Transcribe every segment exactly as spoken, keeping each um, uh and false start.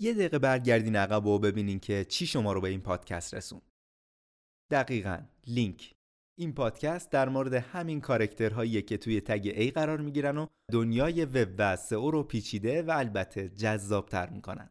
یه دقیقه برگردین عقب و ببینین که چی شما رو به این پادکست رسون. دقیقاً لینک. این پادکست در مورد همین کاراکترهاییه که توی تگ A قرار میگیرن و دنیای وب و سئو رو پیچیده و البته جذاب‌تر میکنن.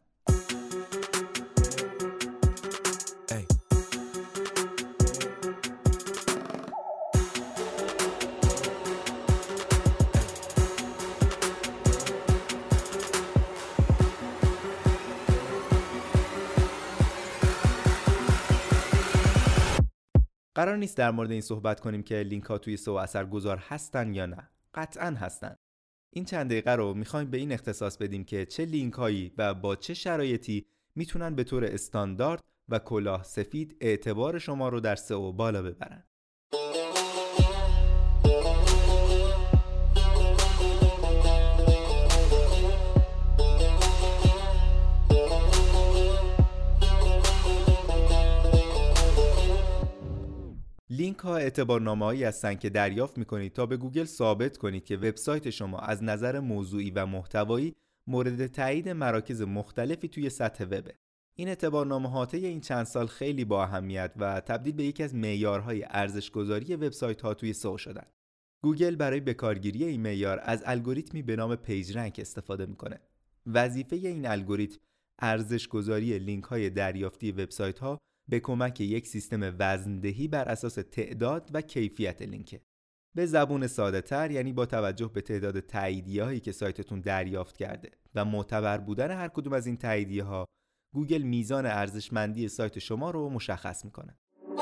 قرار نیست در مورد این صحبت کنیم که لینک ها توی سئو اثرگذار هستن یا نه. قطعاً هستن. این چند دقیقه رو میخوایم به این اختصاص بدیم که چه لینک هایی و با چه شرایطی میتونن به طور استاندارد و کلاه سفید اعتبار شما رو در سئو بالا ببرن. لینک ها اعتبارنامه‌هایی هستن که دریافت میکنید تا به گوگل ثابت کنید که وبسایت شما از نظر موضوعی و محتوایی مورد تایید مراکز مختلفی توی سطح وبه. این اعتبارنامه‌ها طی این چند سال خیلی با اهمیت و تبدیل به یکی از معیارهای ارزش‌گذاری وبسایت‌ها توی سئو شدن. گوگل برای بکارگیری این معیار از الگوریتمی به نام پیج رنک استفاده میکنه. وظیفه این الگوریتم ارزش‌گذاری لینک‌های دریافتی وبسایت‌ها به کمک یک سیستم وزندهی بر اساس تعداد و کیفیت لینک. به زبون ساده تر یعنی با توجه به تعداد تاییدیه‌هایی که سایتتون دریافت کرده و معتبر بودن هر کدوم از این تاییدیه‌ها، گوگل میزان ارزشمندی سایت شما رو مشخص میکنه.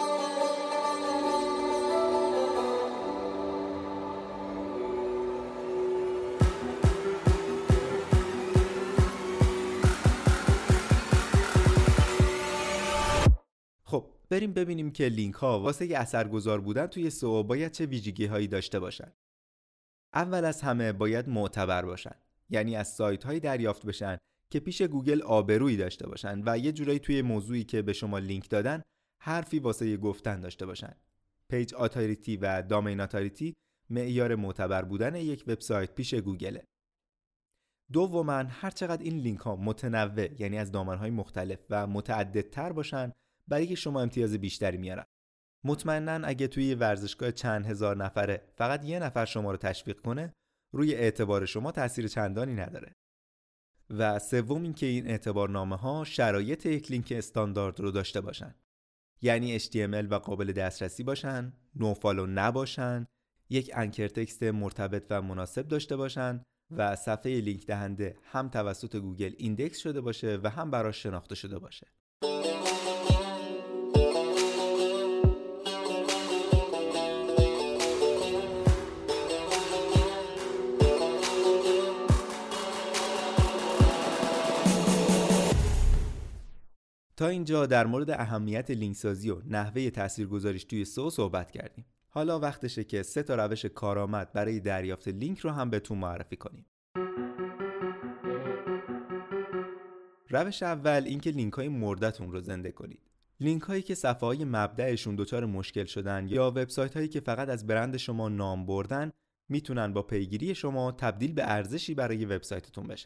خب بریم ببینیم که لینک ها واسه ی اثرگذار بودن توی سئو باید چه ویژگی هایی داشته باشن. اول از همه باید معتبر باشن، یعنی از سایت هایی دریافت بشن که پیش گوگل آبرویی داشته باشن و یه جورایی توی موضوعی که به شما لینک دادن حرفی واسه ی گفتن داشته باشن. پیج اتوریتی و دامین اتوریتی معیار معتبر بودن یک وبسایت پیش گوگله. دوماً هر چقدر این لینک ها متنوع یعنی از دامن های مختلف و متعددتر باشن برای که شما امتیاز بیشتری میارن. مطمئناً اگه توی ورزشگاه چند هزار نفره فقط یه نفر شما رو تشویق کنه، روی اعتبار شما تأثیر چندانی نداره. و سوم این که این اعتبارنامه ها شرایط یک لینک استاندارد رو داشته باشن. یعنی اچ تی ام ال و قابل دسترسی باشن، نو فالو نباشن، یک انکر تکست مرتبط و مناسب داشته باشن و صفحه لینک دهنده هم توسط گوگل ایندکس شده باشه و هم براش شناخته شده باشه. تا اینجا در مورد اهمیت لینک سازی و نحوه تاثیرگذاریش توی سئو صحبت کردیم. حالا وقتشه که سه تا روش کارآمد برای دریافت لینک رو هم بهتون معرفی کنیم. روش اول این که لینک های مردتون رو زنده کنید. لینک هایی که صفحه های مبدأشون دچار مشکل شدن یا وبسایت هایی که فقط از برند شما نام بردن میتونن با پیگیری شما تبدیل به ارزشی برای وبسایتتون بشن.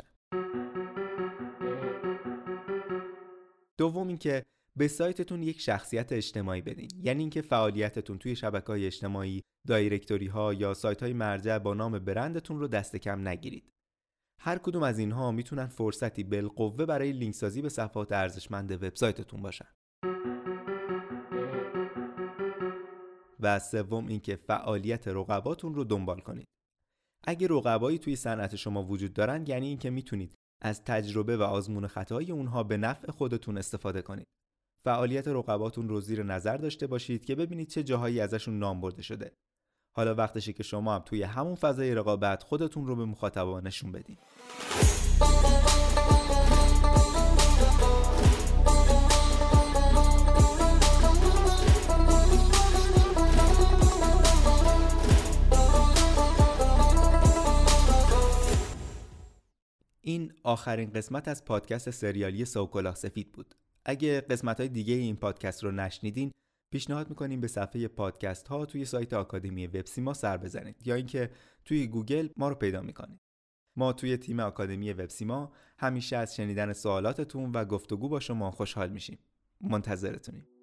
دوم این که به سایتتون یک شخصیت اجتماعی بدین، یعنی اینکه فعالیتتون توی شبکه‌های اجتماعی، دایرکتوری ها یا سایت‌های مرجع با نام برندتون رو دست کم نگیرید. هر کدوم از اینها میتونن فرصتی بالقوه برای لینک سازی به صفحات ارزشمند وبسایتتون باشن. و سوم این که فعالیت رقباتون رو دنبال کنید. اگه رقبایی توی صنعت شما وجود دارن، یعنی اینکه میتونید از تجربه و آزمون خطای اونها به نفع خودتون استفاده کنید. فعالیت رقباتون رو زیر نظر داشته باشید که ببینید چه جاهایی ازشون نام برده شده. حالا وقتشه که شما هم توی همون فضای رقابت خودتون رو به مخاطبان نشون بدین. این آخرین قسمت از پادکست سریالی سئو کلاه سفید بود. اگه قسمت‌های دیگه این پادکست رو نشنیدین، پیشنهاد می‌کنیم به صفحه پادکست ها توی سایت آکادمی وب سیما سر بزنید یا اینکه توی گوگل ما رو پیدا می‌کنید. ما توی تیم آکادمی وبسیما همیشه از شنیدن سوالاتتون و گفتگو با شما خوشحال میشیم. منتظرتونیم.